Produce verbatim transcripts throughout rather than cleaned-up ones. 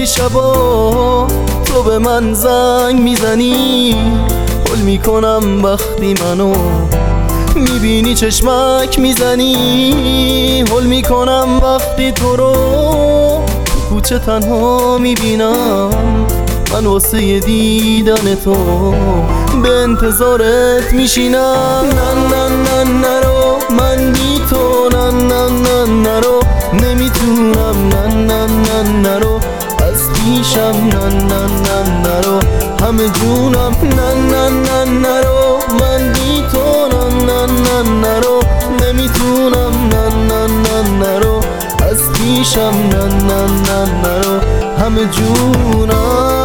شبا تو به من زنگ میزنی، حل میکنم وقتی منو میبینی چشمک میزنی، حل میکنم وقتی تو رو تو کوچه تنها میبینم. من واسه دیدن تو به انتظارت میشینم. نه نه نه نرو من بی تو، نه نه نه نرو نمیتونم، نه نه نه نرو از پیشم، نه نه نه نرو همه جونم، نه نه نه نرو من بی تو، نه نه نه نرو نمیتونم، نه نه نه نرو از پیشم، نه نه نه نرو همه جونم.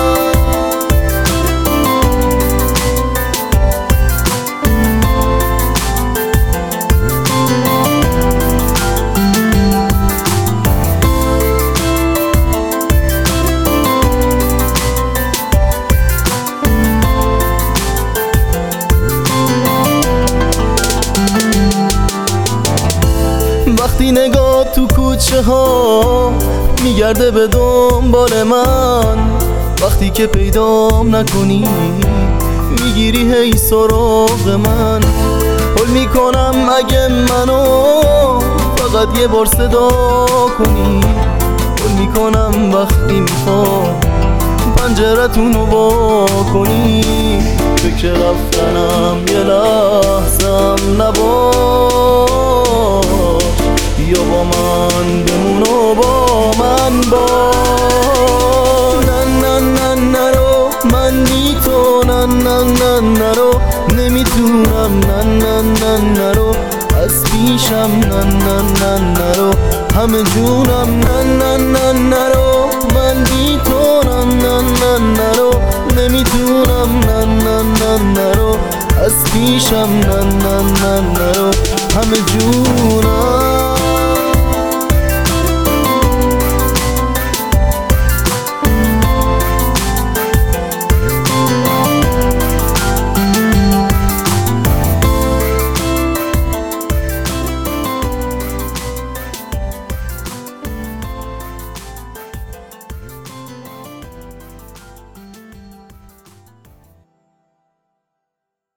وقتی نگاه تو کوچه ها میگرده به دنبال من، وقتی که پیدام نکنی میگیری هی سراغ من. حل میکنم اگه منو فقط یه بار صدا کنی، حل میکنم وقتی میخوام پنجرتونو وا کنی. فکر رفتنم یه لحظم نباش، یا با من بمون و با من باش. نه نه نه نرو من بی تو، نه نه نه نرو نمیتونم، نه نه نه نرو از پیشم، نه نه نه نرو همه جونم، نه نه نه نرو من بی تو، نه نه نه نرو نمیتونم، نه نه نه نرو از پیشم، نه نه نه نرو همه جونم.